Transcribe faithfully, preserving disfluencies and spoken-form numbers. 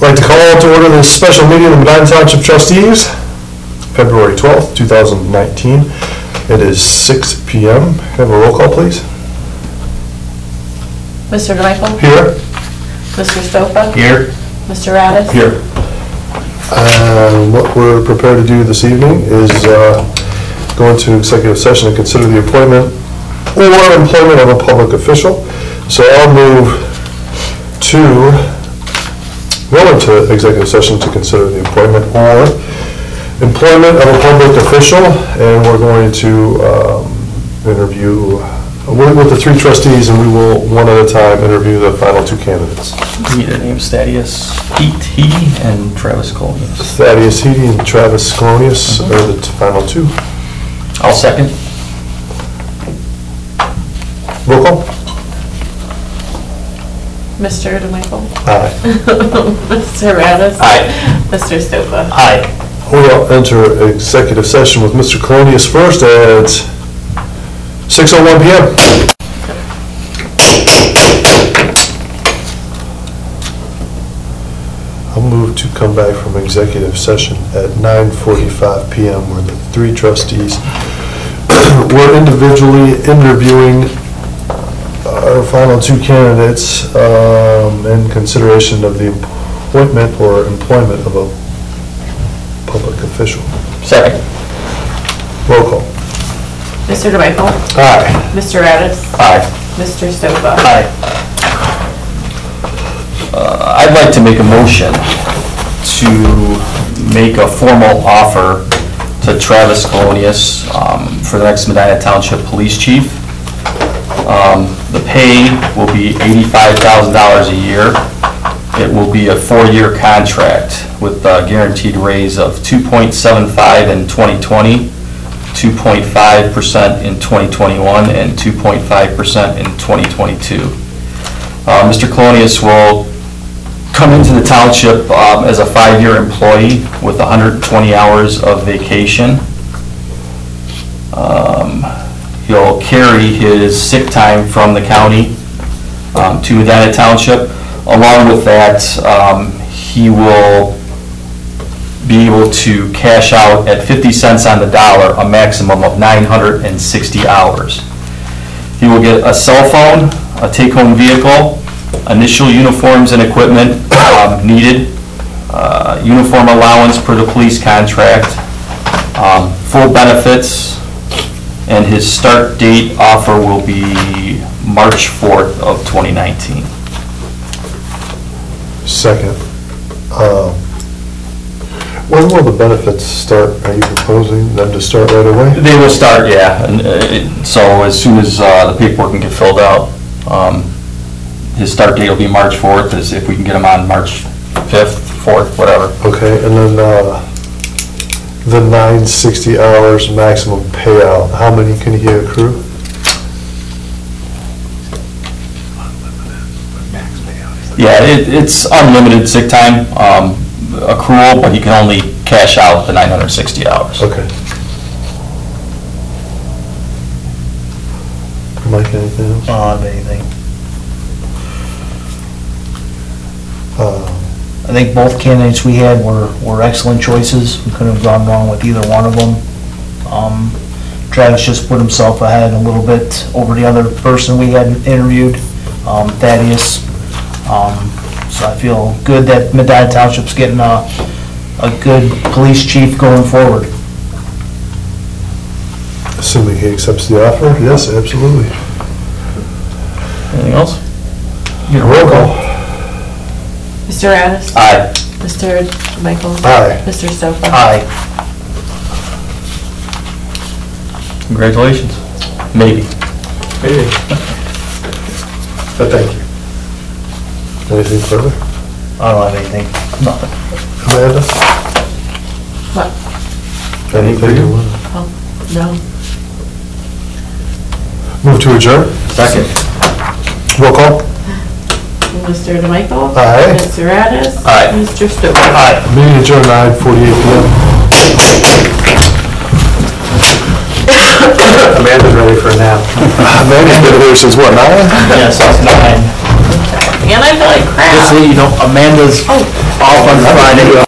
I'd like to call to order this special meeting of the Medina Township Trustees, February twelfth, two thousand nineteen. It is six p m Have a roll call, please. Mister DeMichael? Here. Mister Stopa? Here. Mister Radis? Here. And what we're prepared to do this evening is uh, go into executive session and consider the appointment or employment of a public official. So I'll move to go into executive session to consider the appointment or employment of a public official, and we're going to um, interview with with the three trustees, and we will, one at a time, interview the final two candidates. We need a name: Thaddeus Heaty and Travis Colonius. Thaddeus Heaty and Travis Colonius Mhm. are the t- final two. I'll second. Roll call. Mister DeMichael? Aye. Mister Radis? Aye. Mister Stopa? Aye. We'll enter executive session with Mister Colonius first at six oh one p m I'll move to come back from executive session at nine forty-five p m where the three trustees were individually interviewing our final two candidates um, in consideration of the appointment or employment of a public official. Second. Roll call. Mister DeMichael? Aye. Mister Radis? Aye. Mister Stopa? Aye. Uh, I'd like to make a motion to make a formal offer to Travis Colonius um, for the next Medina Township Police Chief. Um, the pay will be eighty-five thousand dollars a year. It will be a four-year contract with a guaranteed raise of two point seven five in twenty twenty, two point five percent in twenty twenty-one, and two point five percent in twenty twenty-two. Uh, Mister Colonius will come into the township um, as a five-year employee with one hundred twenty hours of vacation. Um, he'll carry his sick time from the county um, to Medina Township. Along with that, um, he will be able to cash out at fifty cents on the dollar a maximum of nine hundred sixty hours. He will get a cell phone, a take-home vehicle, initial uniforms and equipment um, needed, uh, uniform allowance per the police contract, um, full benefits, and his start date offer will be March fourth of twenty nineteen. Second. Um, When will the benefits start? Are you proposing them to start right away? They will start, yeah. And, uh, it- so as soon as uh, the paperwork can get filled out, um, his start date will be March fourth, as if we can get him on March fifth, fourth, whatever. Okay, and then uh, the nine sixty hours maximum payout, how many can he accrue? Yeah, it, it's unlimited sick time um, accrual, but he can only cash out the nine hundred sixty hours. Okay. Mike, anything else? I don't have anything. Uh, I think both candidates we had were, were excellent choices. We couldn't have gone wrong with either one of them. Um, Travis just put himself ahead a little bit over the other person we had interviewed, um, Thaddeus. Um, so I feel good that Medina Township's getting a, a good police chief going forward. Assuming he accepts the offer, yes, absolutely. Anything else? Roll call. Mister Radis? Aye. Mister DeMichael? Aye. Mister Stopa? Aye. Congratulations. Maybe. Maybe. But thank you. Anything further? I don't have anything. Nothing. Amanda? What? Anything you want? Oh, no. Move to adjourn? Second. Roll call? Mister DeMichael? Aye. Mister Radis? Aye. Mister Stopa? Aye. Meeting adjourned nine forty-eight p m Amanda's ready for a nap. Amanda's been here since what, nine? Yes, it's nine. And I feel like Just so you know, Amanda's off on Friday.